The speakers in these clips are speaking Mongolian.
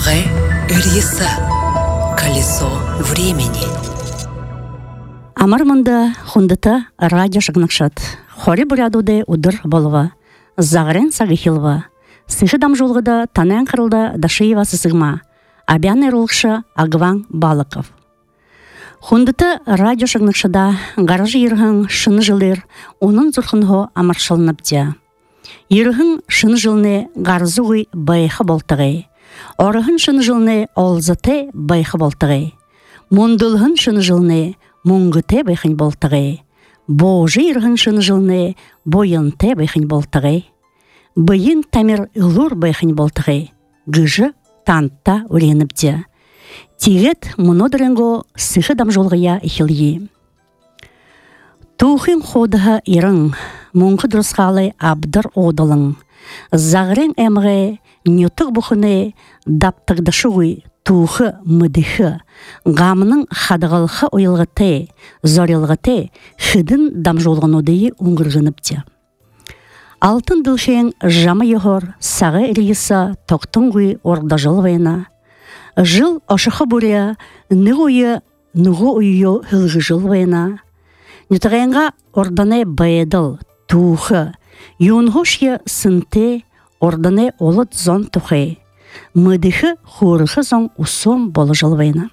Лагай Ильиса. Колесо времени. Амарманда хундата радио шагнакшат. Хори бурядуде удыр болова. Загрен сагихилва. Сыхы дамжулгыда танен кырылда Дашиева сысыгма. Абян эрулкша Агван Балыков. Хундата радио шагнакшада гаражы иргын шыны жылыр, onun зурхынхо амаршалынапдя. Иргын шыны жылны гарзугы байхы болтығы. Орыгын шыны жылны олзаты байхы болтығы. Мундылгын шыны жылны муңгыте байхын болтығы. Божы иргын шыны жылны бойынте байхын болтығы. Байын тамир ылур байхын болтығы. Гыжы тантта уреніпдя. Тигет монодырынго сыхы дамжолғыя ихилyi. Тухын ходыға ирың, муңқы дұрысқалы абдыр одылың. Зағырын әмғі, нютық бұхыны, даптығдышуғый, тухы мыдыхы, ғамының қадығылқы ойылғыты, зорилғыты, хыдын дамжолғынудыйы ұңғырғыныпты. Алтын дылшен жамы егор, сағы іргісі тоқтыңғый ордажылвайна. Жыл ашықы буря, нығуы үйі хылғы жылвайна. Нютығайынға орданы байедыл, тухы, юнғошия сынты, орданы олыт зон тухы, мыдыхы хурығы зон усом болы жылвайна.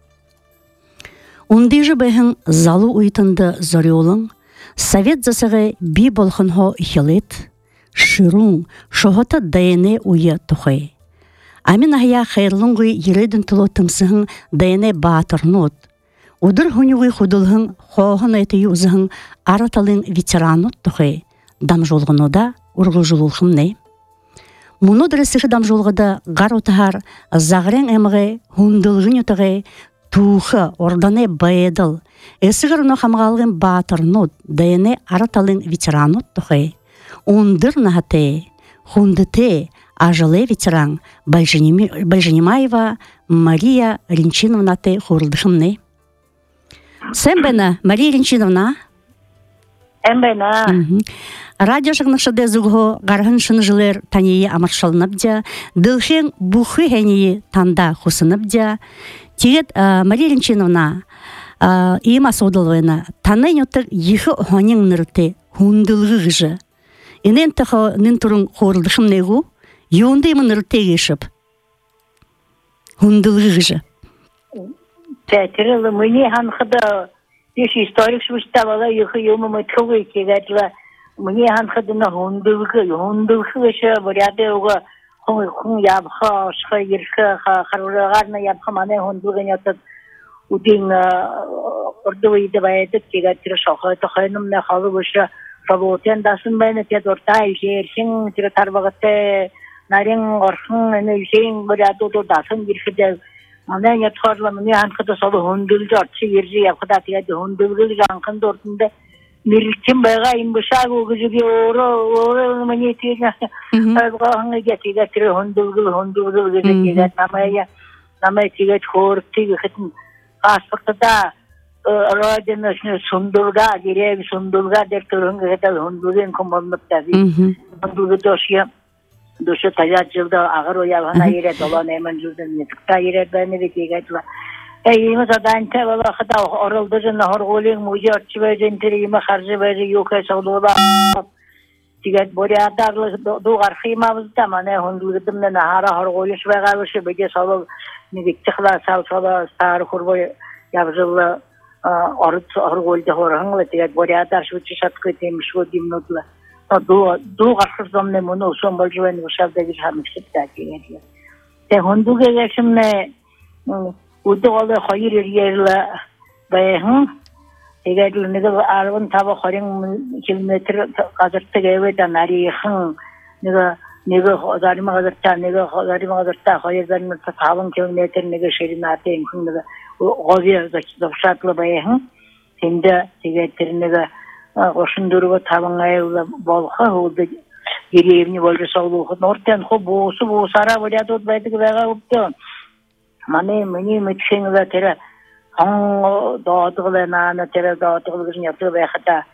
Ундыжы бәхін залу уйтынды зориолың, совет засығы би болхынхо ихилет, шырун, шоғыты дайыны уйы тухы. Амин ахя хайрлыңгы ерейдің тұлы тымсығын дайыны батырнуд. Удыр хүнігы худылғын хоғын айты юзығын араталын ветерануд тұхы. Дамжолғынуда ұрғы жылулқымны. Мұны дұрысығы дамжолғыда ғар ұтығар зағырен әміғі хүндылғын ұтығы тухы орданы байедыл. Әсігір ұны қамғалғын батырнуд дайыны араталын ветерануд тұхы. Ундыр нағаты, хундыты, ажылы ветеран Бальжанимаева Мария Ренчиновна ты хурылдықымны. Сән бәні, Мария Ренчиновна? Ән бәні. Радио шықнықшыды зүгі ғарғын шыны жылыр танейі амаршалынып дылхен бұхы әнейі танда хусынып Тегет Мария Ренчиновна, иема содылвайна, таны нөттік ехі ғанен нұрты, хундылғы ғыжы. Инен тұқы нын тұрын хурылдықым негу? Юнды имын ұртегешіп. Хундылғы ғыжы. Тәтірілі мұне ханқыда еш историк шүштавала юхы юмы мұтқылы кегәтілі мұне ханқыдына хундылғы ғышы бұряды оғы құн ябқы, ашқы, ерқы, қарғарны ябқы маны хундылғын ятып үден ұрды өйді байедік кегәтірі шақы тұқайнымна қалы бұшы Салуотен дасын бәйні тет орта үйшершін тірі тарбағыты нарин орхын эне үсейн бұряды дасын еркіде ана ятқарлы мұне анқыды солы хүнділді ортсы ерзі япқыда тегеді хүнділгі жанқынды ортында миріктен байға имбышаг өгізіге оры мұне тегені әзғағыңы кетегі тірі хүнділгі тегеді намай тегеді қорып тегі қытын паспортыда Родина сундулга, деревья сундулга, дертурунга, это хундулин коммунит тази. Хундулга доши таят жылда агар оявана ире долан эман жылдан нетикта ире бәне бекегетла. Эйме заданте вала хата орылды жана хорголин мужарчы бәжен тириме харжы бәжи юка саудула. Тигет борядарлы дугар химабызда мане хундулгидимне нахара хорголиш бәгавышы беге салыл нигиктихла сал стар хурбой явжылы арыт аргольда хораңла тегет борядар шучи шаткы темшо димнотла ду гархызомне моно сон болжвен ушавдагы хамсып тагиге те хондуге гешмне удолы хайыр ерле бэхэн тегет неге арвын таба хорин километр газыртыгы да нарихын неге зарима газырта хайырдан тавын километр неге шеринаты инкүнге Говия завшатлы байхын, сенде тегеттерінегі қошындырығы табыңайылы болға, олды деревне болжы саулуғы. Нортен қо бұсара бұряды отбайдығы байға ұпты. Мане мүтшеңілі тері дağıtıqlı nana tere dağıtıqlı gıcın yaptığı bayxata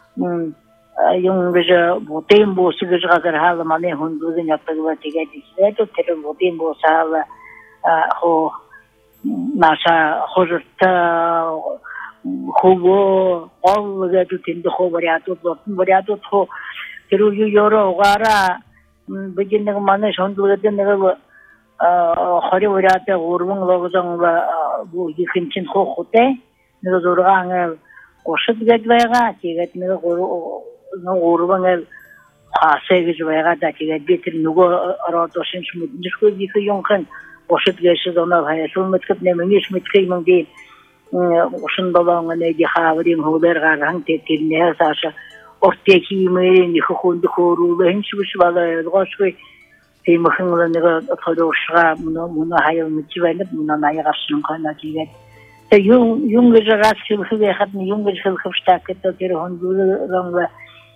yung gıcı boteyin bosu gıcı gazır halı mani hun gıcın yaptığı var tegedi. Tere boteyin bosu halı хо наша хожта хубо олга тутинде хо вариатут хо теру юро гара бигиннег маны шондулгаден нега хори вариате урмун логозон бу ихинчин хо хоте нега зорганга ошит гэдвайга тигет нега урмун хасэгэж байгаа да тэгээд би тэр нөгөө ородошин мэднэхгүй их юнхан ошит гэшээ оноо хаясун мэдгэд нэмэш мэдхий мэнди ошин болон нэги хаврин хөвдөр гаран тэр нээсааш ортеки мэрийн их хүнд хөөрүүл хинчвш балаа гошгүй тиймхэн нэг тодоршга мөн хаяа мэдвэнэ мөн наягарсан хана тэгээд юм гэж гасчих хэвэхэд юм гэж хэлхэвчтэй гэдэг тэр хондурон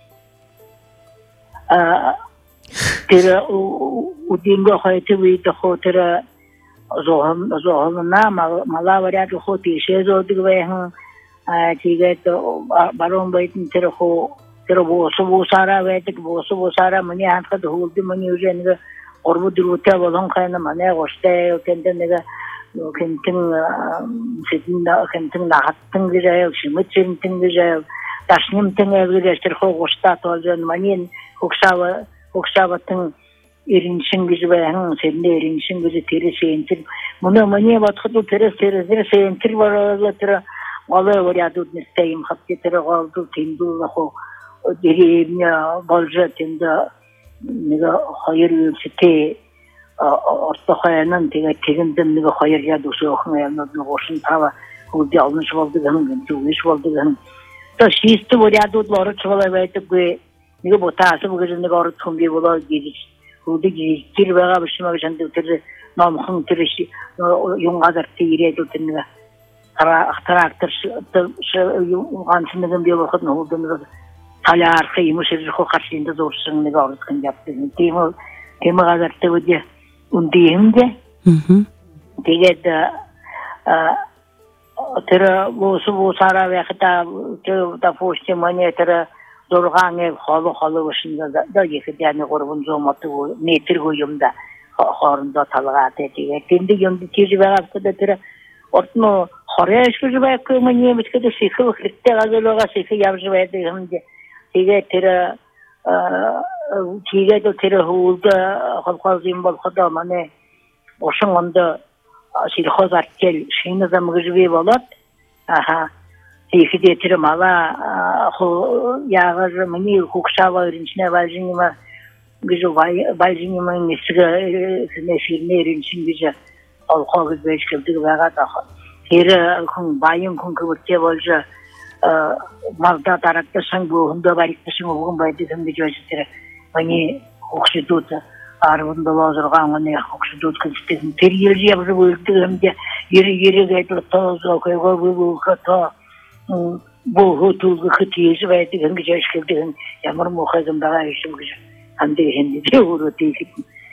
тэр удинго хайтви то тэр зоона малаваря то тишезо дгвэн тэгээд барон байтэн тэр босара вэдэг босара мани хатад хулди мани үжэнэг орбудруутай болон хайна манай гоштэй тэндэн нэг кэнтэн нахаттан гэж шимэтэн гэж дашнимтэн гэж тэр хогошта толжэн манин хуксаватын ириншин гэж байна сэднэ ириншин гэж тэрсэнтэр мөний бодход тэрсэнтэр бараа тэр олоо вариадууд нэстэй юм хатти тэр голд тиндүү хоо дэрийн болж тэнд нэг хоёр үстэй ортохойнан тэгээд тэгэндэн нэг хоёр яд өсөөхөн юмнууд нэг ушин тава хөлдө олнш болдог гэн зүгш болдог гэн то шист вариадууд орч байдаг нэг ботаасан гэж нэг орд хүмби болоо гэж үдэг тэр байгаа биш маа гэж тэр номхон тэр юм гадар тийрээд тэр нэг трактор юм ганц нэг юм болоход нөхөд талаар хэмэш ирэх харшинд зурсан нэг орд гэн явдаг тийм гадар тэгвэл үндиймдэ тэгээд тэр босара вахта тэр фошти мане тэр дургааныг холо шинэ да яхидяны гурван зомото метргүй юмда хоорондоо талгаатай тэгээд тэндэг юм тийж байгаа тэр ортно хорееш гэж байхгүй мань мэдхэд сихэ хэрэгтэй газлага сихэ явж байдаг юм тэгээд тэр тэр хуулд холхозим болоход мане ошин онд сирхоз артел шинэ замгжви болот аха тийхдээ тэр мала яагаар миний хукшава ирнчнэ важнима гэж важнима нисгэ нэширнэрин шингэж олхог гэж хэлдэг байгаа таа. Тэр хүн баян хүн гэвчээ болж малда дарагтсан бүхэндээ баригдсан хүн байдаг юм гэж байна тэр миний хукшдууд арван доллар гамны хукшдууд гэдэг тэр явж үлддэг юм дэ ирэгээд тоосоо хойгоо бохотул хэтийж байдаг ингэж ашиглдаг ямар мохой юм байгаа юм гэж андээ хэнди өөрө тийх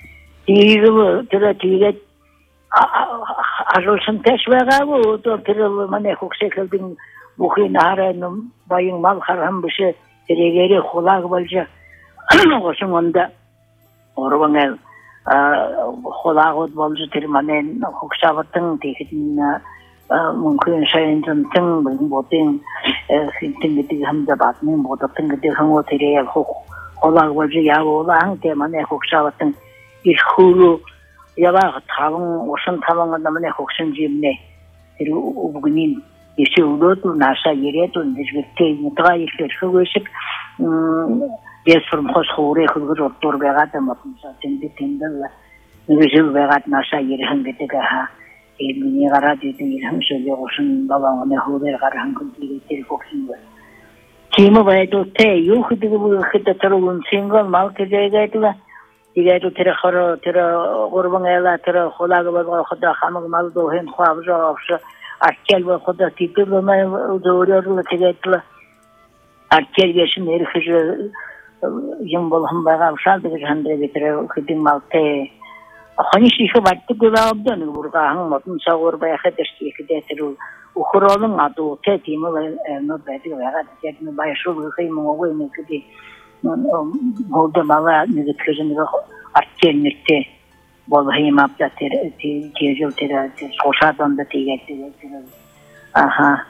тэгээд ажуулсан тэш байгаагүй тэр манай хуксэхэлдин бүхий наран баян мал харам биш тэрэгээрээ хулаг болж гошмонда орвангал хулагууд болж тэр манай хуксавтан тийхин мөнгөн шайнтэн бодин хинтэн гэдэг хамда батны бодотэн гэдэг хангу тэрээ хулаг болж явуулан тэ манай хуксавтан ирхүүл яваа таван усан таван намны хуксын жимнэ тэр үгнийн ишүүлүүд наша ирээд үндэжгэлтэй нутгаа ихээр хөвөшг ясрм хос хоорэ хөлгөр оттор байгаад матмса тэндэл нэг жил байгаад наша ирхэн гэдэг ха миний гараад идэв хамшиг явсан балааны хоорэ гархан гэдэг тэр хуксын байна тийм байдлаа юу гэдэг тэрүүн сингл малкэжээгээд тэгээд тэр хор тэр гурвангайла тэр хулаг болго хада хамаг малдо хэн хавжа арчел хада титлмай зөөрөөр тэгээд арчелгешн эрхэж юм болхом байгаа шал гэж ханддаг тэр хэдин малтай хониш их байтдаг болоод нэг бургаан модон сагуур байхад ихтэй тэр өхрөөлөн адуу тийм нөө байдаг байгаа тэгээд баяшгүй хэм мөгөө нэгэди модо мала нэг тэгэхээр нэг арчел нэртэй bolhayım apta tejil tera soşadan da tegetti. Aha.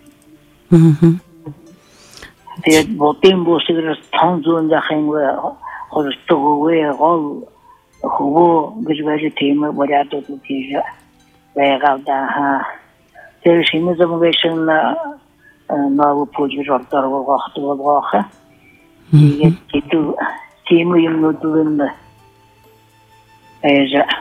Te botin bu sigara tanzunda hayngı hoştuğu ve gol hubo güzbeci tema bariyato teja ve gavda ha. Te şimdi zaman geçenle navu pojur ortar vakti vakha. Itu timu yang nutulunda. Eja.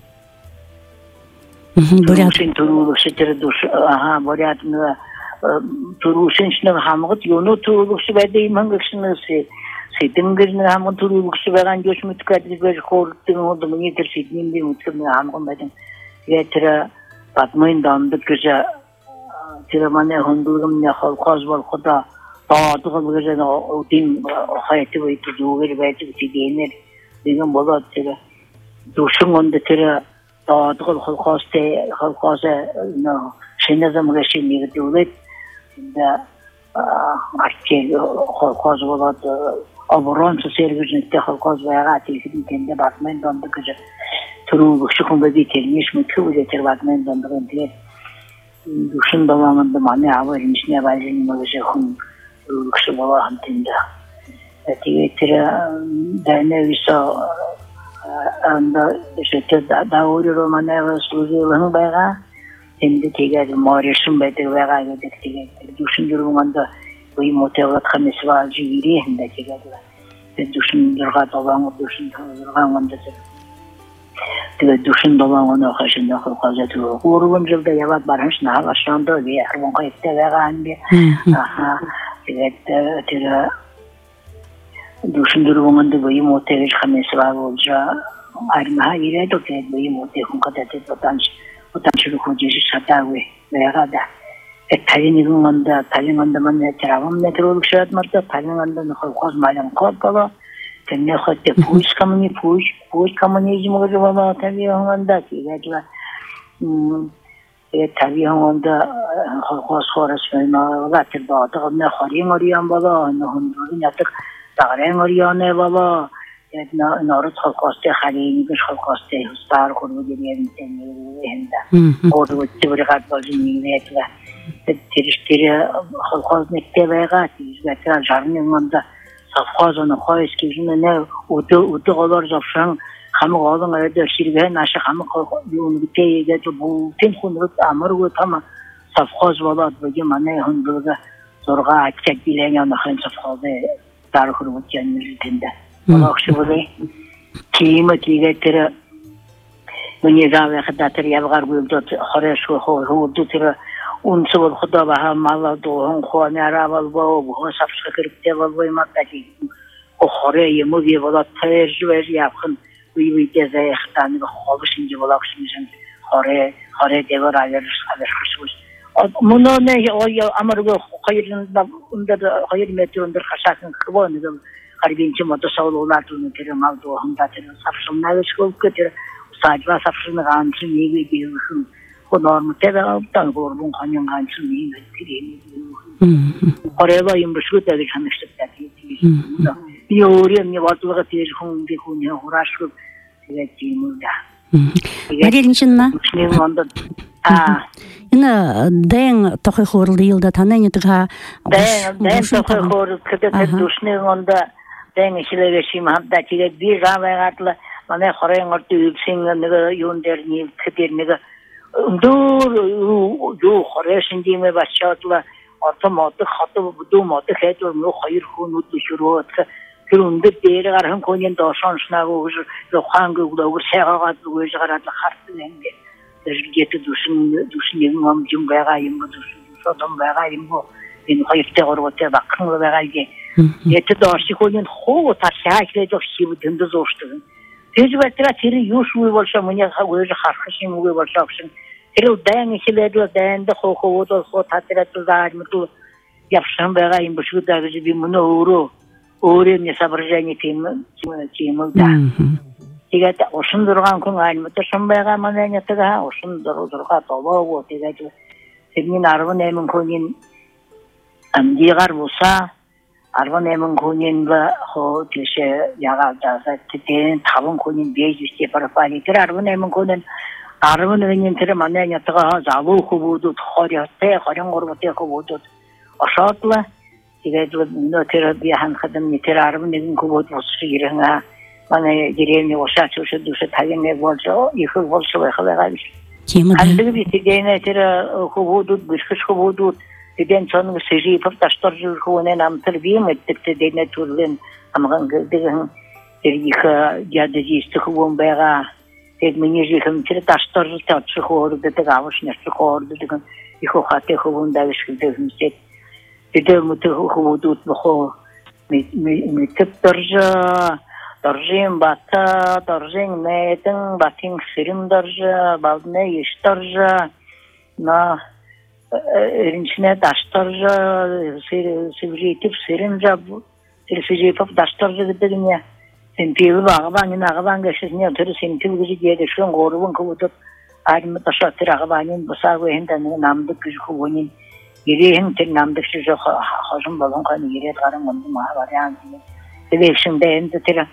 Бурят турулук шетер душ aha бурятны турушинчнег хамгыт yoну турулуксы бәдей мангыксны сетингерне хамгы турулуксы баган жошмут кадыр хорттын олду мне терситнин би муткны хамгын бәден ятра батмын данды көжа тирамане хондулгым не халказ бол худа таатыгы бүген отин хайты бит жугер бәйти тигенер деген болот тире душун онда тире таатыгы халкасы но шиназам решение делает да арче халказ болот оборончу сервисте халказ вага тигин тенде батмын данды көжа туру шукун бәди термиш мөткү тер батмын данды тире душун баламында мане аваринчне бәлжин мөже хун кеше бала хантында. Тигетер дәне виса анда шетте дауры романева служил байга. Инде тигәр маришым бәдә байга гәдек тигәр. Душын юрганда бу мотиват хәмесва җири хәндә тигәр. Душын юрга табан душын юрганда тигәр душын баланы хәшендә хәзәт урын җилдә ябат барыш на ашанда бе һәрван кайтты байга инде. Аха тира душындырганда бу мотиват хәмесва болжа арма ире доке бу мотиват кадәте потанчылы хуҗи шатавы байгада. Талинганда мен тиравам метролык шат марта талинганда хәлказ малын капала. Тенне хәтта пуш коммунизм гыжыла табиганда тигәдә. Табиганда хәлказ хорысына латыр баатыгына харин арыян бала, нохындырын ятык тагырын арыяны бала. Народ хәлказты харин биш хәлказты стар куру дигән тенне. Оду тибригат базынны Тирештере халказ мектебега тизгәтә жарныңында совхозны хойс кижне не уты алар запшан хамы алың әдә ширгән ашы хамы юн битәгә бу тен хунрык амыргы тама совхоз булат бу мане хундыга зорга ачак диләгән хан совхозы тарихы үткән җирдә. Алакшы булды. Киме тигәтә менә заве хәдәтер ябгар булды хареш ху тира Унсы бол худа баха мала доғын қуаны арабал бау, бұғы сапшқа кіріпте бол боймақтаки. О хоре ему бе болат тәжбәж япқын, үйбейте зайықтаны қолы шинжі болақшымышын хоре девар алыршқышыз. Мұны не амырғы қайыр метріндір қашақын қыбаны қарбенші мотосаулылардың түрі мал доғында түрі сапшымна өш болып көтірі, сағыла сапшыны ғансын неге белгісін. Normal teva tan gorbun kanyon gansın neyin kireni. Oraya yumuşuk da geçmiştik tabii. Yoruyor ne varlığı telefon bir konu uğraşıp geçtiğimizde. Mariyinçinna. Ина ден тохы хорылды йылда танайны тыга. Ден тохы хоры кыдыты душны онда ден işlevешим хатта тиге bir гавагатлы мана хорен орты үксеңнеге юндерни кыдернеге Dur yo xoresin dime başlatla otomatik xatı bu modu xeytor mu xayır xunu düşürüyor. Küründə deyir qarın koyun daşan şnağı o hangi uğur səğat uğur qaratlı xartı nende. Dərgəti düşün am cümbəğayım bu düşün. Adam bəğayım bu. Ben xayıfta qorwata baxınla bəğayge. Yeti daşı koyun xo taşaklə çox şibdində zoşdu. Tecrübətlə tiri yoşuy bolsa mənya uğur xarxışın uğur bolsa Ero dayan işlerle dayan da xoxo da xo tatratı zarmıtı yapsam bəğayım bu şu da bir bunu Öğren ne sabrıcani timil da. Tigata oşun durgan kun aynı taşın bayağı manaya taga oşun durga toba o tigata senin arabın emin koyun amdigar bulsa арванемын конинла хо тише ягалдаса тен тавын конин бежисте парапалитер арванемын конин арванемын тер манянятага залу хубуду хорятте хорянгорботе хубуду ашатла тэгээд нотер бихан хадам нитер арванемын хубуду сиренга мане деревне ошачуше душе тагене болжо их болжо хавагавиш андыгы битигене тер хубуду бишкыш хубуду Ден чонг сежи пор таштор журхуне нам тербием эттекте дене турлен амган гдеген терих ядежисты хубон бага тед мне жихм тер таштор тачхор дете гавш нешхор деген ихо хате хубон давиш гдеген сет деде мут хубудут бхо ми тепторжа торжим бата торжин метен батин сирим доржа балне ишторжа на Rinçine daştarca, sivritip serinca bu, sivritip daştarca gidelim ya. Sentivi bağıban, ağıban geçirsin ya, türü sentivi gücü diye düşün, korubun kubutup, ayrımı taşatır ağıbanın, bu sağı hinden namdık gücü kubunin, yerihin tel namdık gücü hoşun balon kanı yeri etkarın onu maha var yani. Devekşinde ende tel,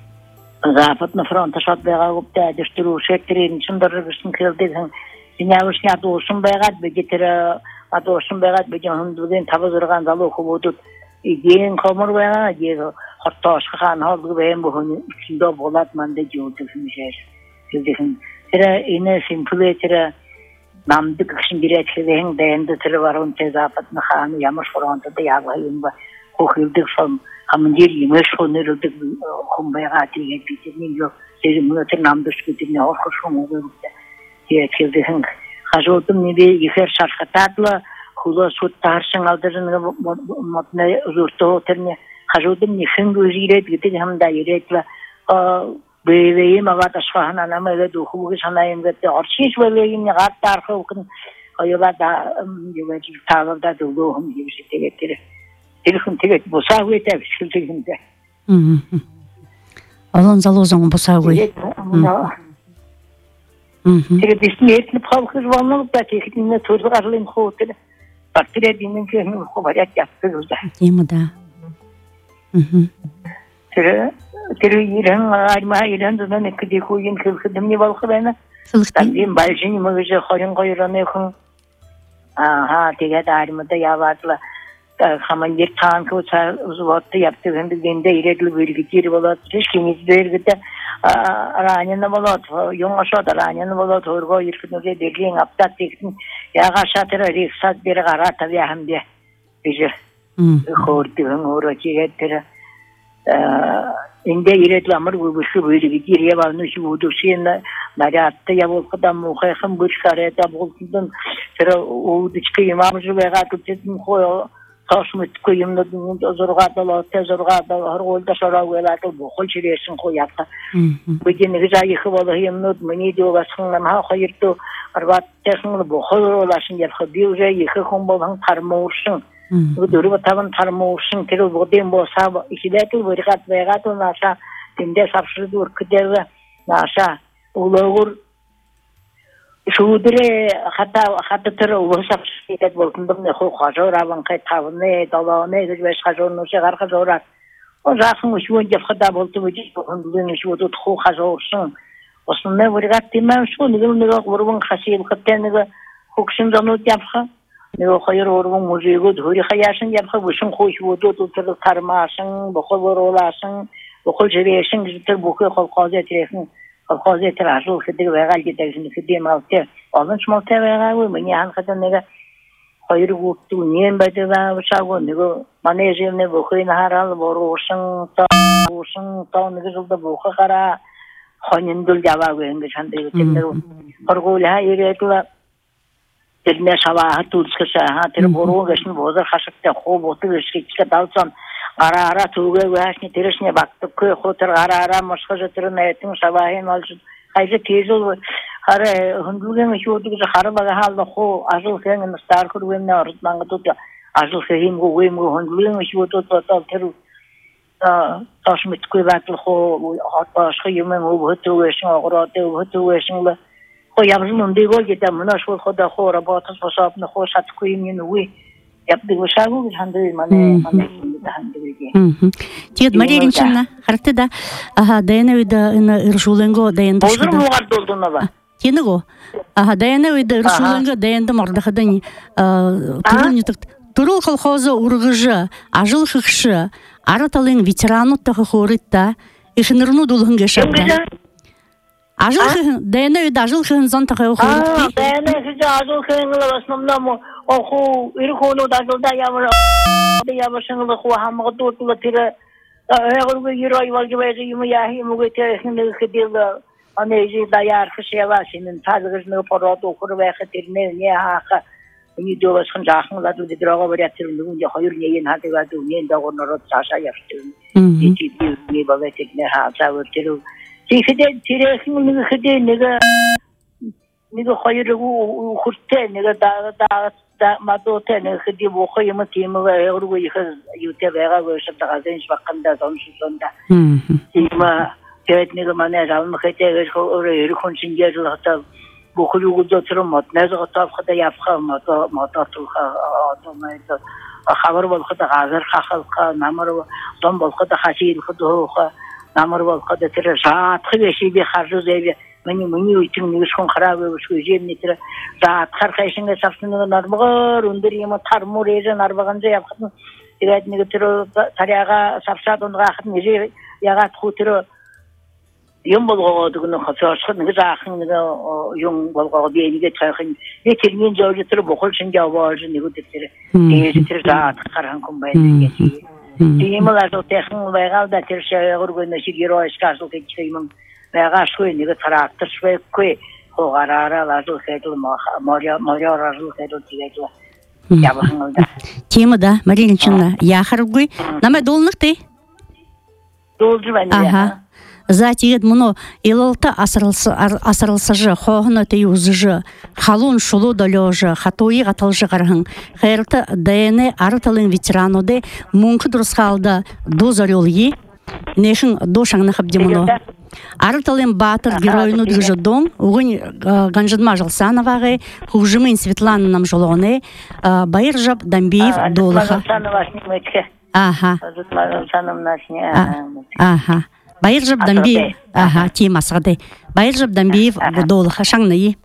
zapatını fronta şat beğa gupta, düştürü uşettirin, şundarı bilsin kıldıksın, Dinyavushni adoshim baygat begetira adoshim baygat bejan hunduden tabazurgan zalo khubudut igen qomur bayga ge hortosh khan holgu beym buhun içinde bolat mande jodufmisher sizin tera ine simple tera namdık kışın biretlerin deyende tera varun tezapat khan yamash foranta da yagayım ba kokhildik from hamdir yemesh khonirdik khumbayga tiye bitinin yo sizin muter namdık bitinin horkoshum olur Yetkildihing hajodum nibi ifer şarkatadla hula sut tarşın aldırın motne zurto terne hajodum nihin güziret gitti hamda yiretla beyveyim avat aşfahan anamele duhugu sanayım gitti arşiş veleyim gat tarxı okun ayıla da yuvacı tavırda doluğum gibi şey getir telefon teget bu sahvete bildirdim de Alon zalozon bu sahve Tire bismiyetini palkız vanlık da tekniğine turdu arlayın hoğutunu. Partire dinin köyünü kubarak yaptı burada. Değil mi da? Tire yiren, arma yiren dudan ekide koyun kılkıdım ne balkı bana. Tabii balcini mıgıcı koyun koyuranı yakın. Aha, tege de armada yavaşla. Hemen bir tankı uzattı yaptı. Hem de dinde irekli bölgeci olarak. Teşkimiz bölgede. Aranyanı bolat, yong aşağı aranyanı bolat, orgo yırkınıza deliyim, aptat teksin, yağa aşağıda riksat bir gara tabi hem de bizi korduğum oracı ettir. İnde iretli amır bu şu böyle bir geriye varmış bu duşuyla narahatta ya bu kadar muhakkım bu çıkarıda bulundum. Sonra o dışkı imamcı ve gatütün koyu taşmıt koyumda zorgada tezorgada her olda şara velatı bu kolçiresin koyakta. Bugün güzel havalayım not meni diyor basınlar ha hayırdı arbat teknik bu havalaşın ya habiye yıkım bolan tarmorsun. Bu durumu taban tarmorsun tero bodem bosa işletil verikat vegat onasa tinde sapşırdı kıdeve nasa uluğur Şudre hatta tırı ulaşıp şirket bulundum ne hoşajor avan kay tavne dalane güç hajor no şegar hajorat o zaten şu önce fada buldu bu bulunduğun şu da hoşajorsun aslında verigat timam şu ne vurgun hasil kıtene hukşun zanut yapha ne hayır vurgun muzigo dhuri khayasın yapha bu şun hoş bu tır tarmasın bu khol olasın bu khol jeresin gitter bu khol qazet Kolkozet razul khidir vegal gidersin khidim alter alın smolter vegal ve meni han khatan nega hayır guttu nien bade va chago nego manejer ne bokhin haral borosın ta nega zulda bokha kara hanindul java genge chande temner korgol ha yeretla telne sabaha tulskasa ha ter boro gesni bozar khashakta khob otu shikka dalsan ara tuğe ve teresine baktık köy hoter ara maşkajatırın etin sabahin alçın hayır tez ol ara hundulgen şu otu khara baga halda ho azul khen star kurwen ne artmanga tut azul khen go we mo hundulgen şu otu total teru taşmit köy batıl ho hatta şu yemen o hotu ve şu agorate hotu ve şu ho yabzın digo geta mına şu khoda ho rabatas fasapna ho sat koyim ne we yaptığı şarkı handır mane handır. Тиет Марилинчина хартыда аха дайна уйда ына иршуленго даянды. Бозыр мугар долдунала. Тенего. Аха дайна уйда иршуленго даянды мордахадан турул колхозы ургыжы, ажыл хыкшы, араталын ветерану тахы хоритта, ишинырну дулхынга шапта. Ажыл дайна уйда ажыл хын зон тахы хоритта. Дайна хыжы ажыл хынла в основном оху ирхону дажылда явыр. Явышыңлы хуамга дотулы тире Eğer bir yürüy var gibi yürüyümü yahi mügeterhini kıdırlı anezi dayar kışıyalar senin tazgızını parada okur ve kıdırını ne haka ni dolaşın jahınla da draga var yatırım diye hayır neyin hadi var dünya da onları taşa yaptım. Ciddi bir bavetek ne ha savurdu. Tikide tirehini kıdırını ne hayır o kurte ne da madote ne kıdı bu kıyımı timi ve yorgu yıkız yute vega ve şapta gazen şbakanda zonşunda timi evet ne zaman ne zaman kete ve oraya yürükonçin geldi hatta bu kuyugu doturum mat ne zaman tafkada yapka mata tulha otomayda haber bol kıda gazer kakhalka namar don bol kıda hasir kıda namar bol kıda tere saat kıveşi bir harcı zevi Meni için nüshon kharab oluşu jemnetir zat karkayşınga safsını narmıgır under yema tarmur eze narbaganca yapkın evet ne getiro tariyaga safsat onga akın nece yagat khutiro yum bolgo dugunu khaçaşkın ne zakın ne yum bolgo beyniga çayxın ne kelmen jawjitiro bokul şinga awajı ne getir tejitir zat karhan kumbayın geçi diyemeler o texin vegal da terşe urgunu şigiro iskasıl keçeyim veya şöyle ne traktör şöyle koy o karara lazım hedil Maria lazım hedil diyecek ya bakın da темада Марилинчина яхаргуй нама долныкты dolcu ben ага затиет муно илалта асырылсыжы хохны тыюзыжы халун шулу долёжы хатуи гаталжы гархын хайрта ДН арталын ветераноде мунку дурсхалда дозарёлги нешин дошаңны хабдимуно Арталым батыр геройну дыжыдом, угын Ганжадма Жалсановаға, Хужымын Светлана нам жолоны, Байыржап Дамбиев долыха. Ага. Ага. Байыржап Дамбиев, ага, темасыгыды. Байыржап Дамбиев долыха шаңнайы.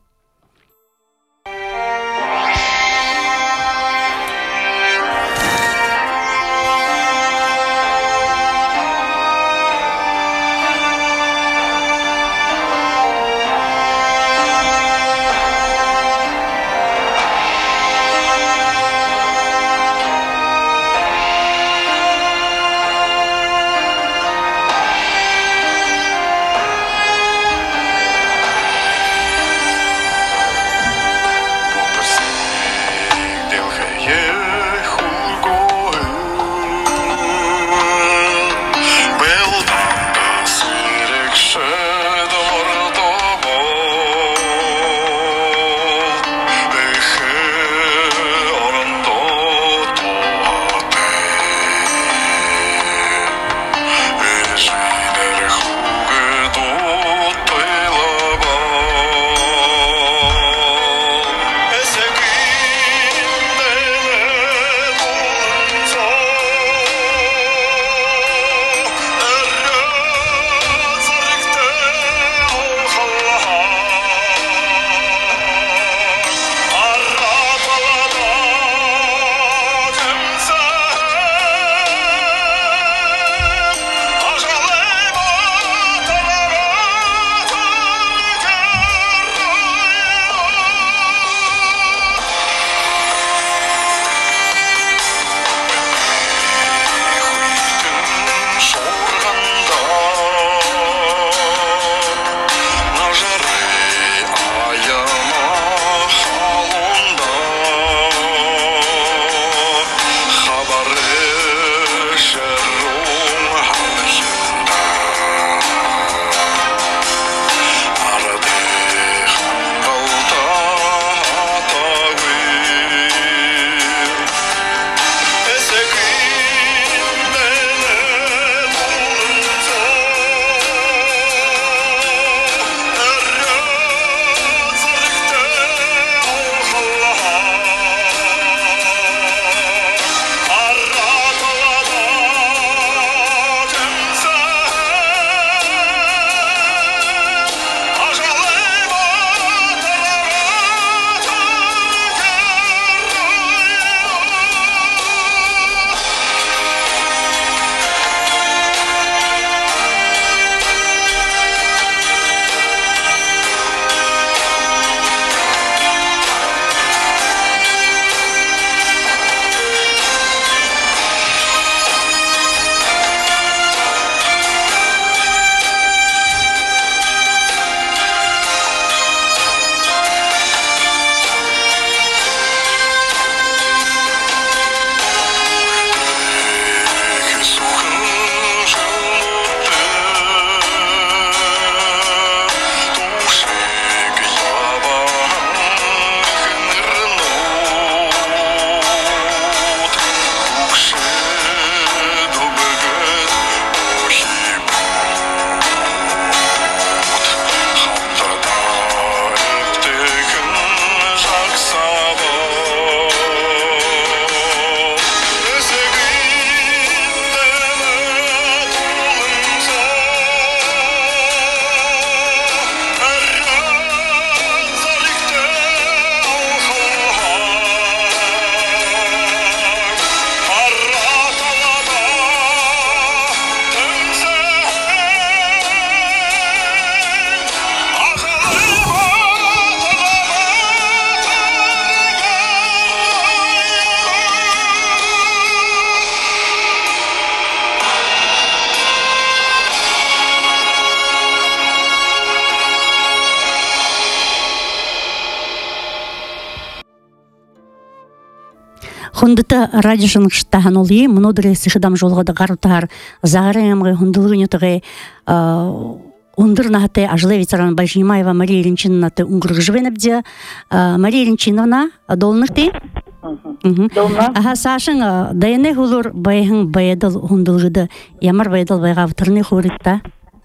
Хундыта радиошынықшыттахан олы, мұнодыры сыхыдам жолғады ғарутар зағарыңамғы хундылығынетығы Ундыр нахате ажле ветеран Бажнимаева Мария Ильинчиновна те унгрыжвенебде. Мария Ильинчиновна долныкты? Долна. Ага, Сашын дайны хулур байхын баядыл хундылғыды. Ямар баядыл байға втырны хуритта?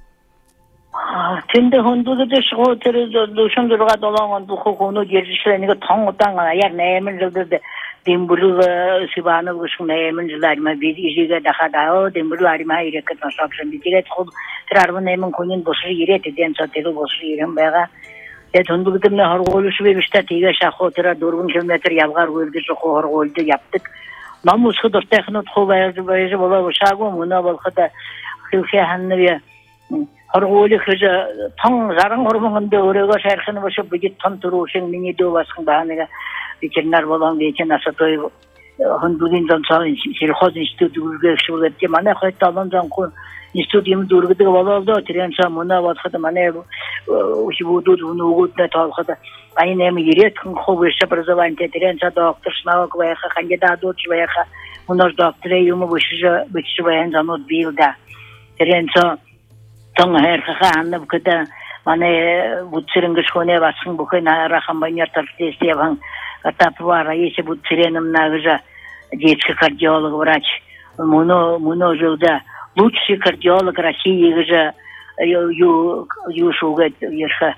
Тенде хундылғыды шығу түрі душын дұрға долаңын дұқы қону держішілерінігі таң ұтаңын аяр нәймін жылдырды. Дембулы Сибанов гышын нәймін жыларыма бейді ежеге дақадау, дембулы арыма ерекет насапшын бетеге тұқыл тұрармын нәймін көнен босыр ерет еден сателі босыр ерен байға. Хундылғыдымны харғолышы бебішті теге шақы отыра 4 километр ялғар өрді жоқы харғолды яптық. Намусқы дұртайқын ұтқы байызы бола ұшағу, мұна болқыда қылқе ханны Хорголи хыжа таң зарың ормоңында өрөөгө шархыны бошоп бигит тан турушың мени добаскын бааныга ветеринар болон вечен асатой хондулин жансал сельхоз институтуга шулетте мана хойталан жанку институтим дургыды бололду тренса мына ватхада мана ушибуду нугутна талхада айнем ерет хобыш образование тренса доктор наук ваяха кандидат доч ваяха мына доктор юму бушжа бычваян занот билда тренса Тон ханна буката мане бутсирынгыш хоне басын бухайна рахамбайнер тартестеван катапвара если бутсиреным нагжа детский кардиолог врач муно жылда лучший кардиолог России гжа юшуга ерха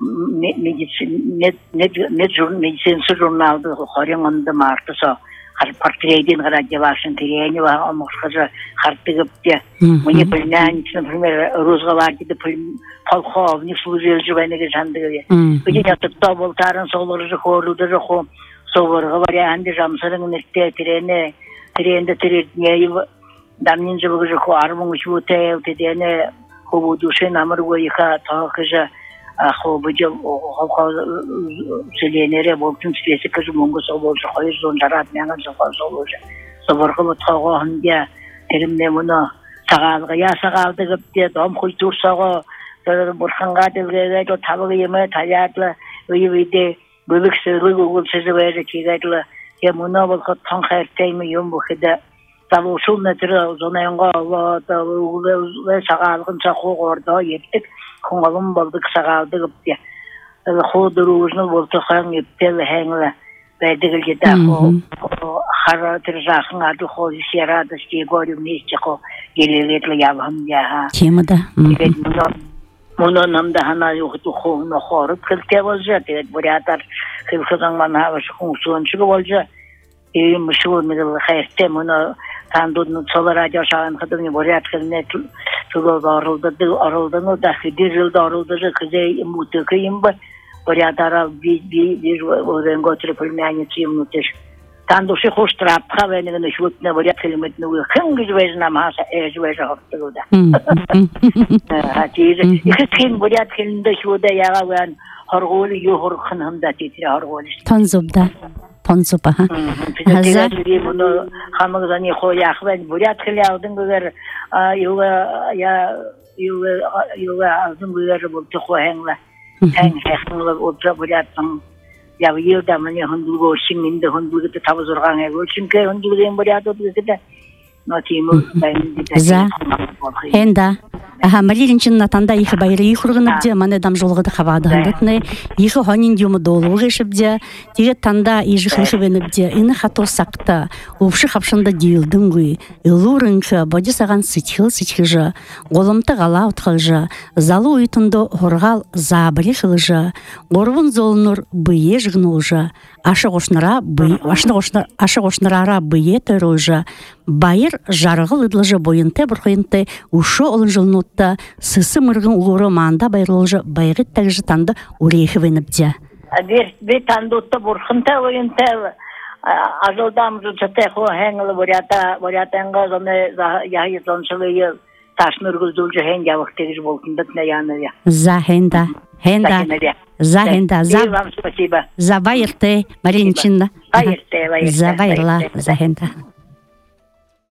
медицинский журнал хорянганда мартаса портретін ғарадия вашын терені ва омықшыжа хартығыпте. Мне племянница, например, Розгалардиді полковник служил живайныға жандығы. Өден ятықта болтарын солыржы қорылды жоқу, солырғы варианды жамсырың нетте терені теретіне дамнин жывығы жоқу армың үші өтеу тедені қобу душын амырғы иқа тағықыжа Хобыжы селенере болтун спеси кызы мунгу соболжу хойыз зон жарат мяңа жопа соболжу. Соборғы бұтқағуында терімне мұны сағалғы, я сағалды көпте, дом құйтур сағы, бұрқанға ділгеге, табығы емі таятлы, өйі-өйде бөлік сыйлы ұғыл сөзі бәйді кегетлі, мұны бұлқы таң қайыртайымы ем бұқыды. Табушыл нәтірі зонайынға ұлы сағалғын сақуғы орда еттік. Конголум болдuk сағалды көпте. Ходыружны болты қаң ептел хәңілі. Бәдігіл жета қара тұржақын ады қозы серады сте көрі вместе қо келелетлі ябым яға. Темада. Мұны намда хана юхту қоғыны қорып кілте болжа. Тегет бұрятар қылқызың мана авашы қоңсуыншығы болжа. Мүшіғыл мүділі қайыртте мұны Тандудun solar radyo şahın kıdığını buraya tıkılına tügül arıldığını da bir yılda arıldığı kızı mutluyum bu. Buraya da bir odan götürüp plemianyacıyım mutluyum. Tanduşu hoş trapka ve ne şutuna buraya kelimetini uyuyor. Kıngız vezine masa vezine hortluğu da. İkiskin buraya kılında şuda yağa ve hargolu yuhur kınhımda titri hargolu. Tanzubda. Понцупа, ха. Hazır. Bunu hamıgdan koyak ben buraya tıklayaldım böyle yuva aldım böyle bu tıklayınla. Hengla otra buraya tam ya yılda mani hundu şimdi hundu da tabu zorgan ev. Çünkü hundu da buraya da dedi. Natimu ben за Henda Мария Ильинчиновна танда их байры их ургыныбде мане дам жолгыды хабадыгындытны их хонин дюму долугы шибде тиге танда ижих лихвеныбде ины хато сакта упшы хапшында дилдым гуй илурынчы боди саган сытхылжы голымты гала утхылжы залу уйтунду хоргал забри хылжы горвун золнур бые жгнулжы ашыгошнара бые төрөжы байыр жарғыл ыдлыжы бойынты бұрқойынты ұшы олын жылнутта сысы мұрғын ұғыры манда байырлыжы байғыт тәгжі танды урейхі веніпде. Bir tandutta bұрқынты ойынты ажылдам жұтты қо хәңілі бұрятанға зоны яғы зоншылы ел ташын үргізді хәң явық тегіз болтындық на яны я. За хэнда. За байырты, Мария Ильинчиновна. Байырты. За байырла, за хэнда.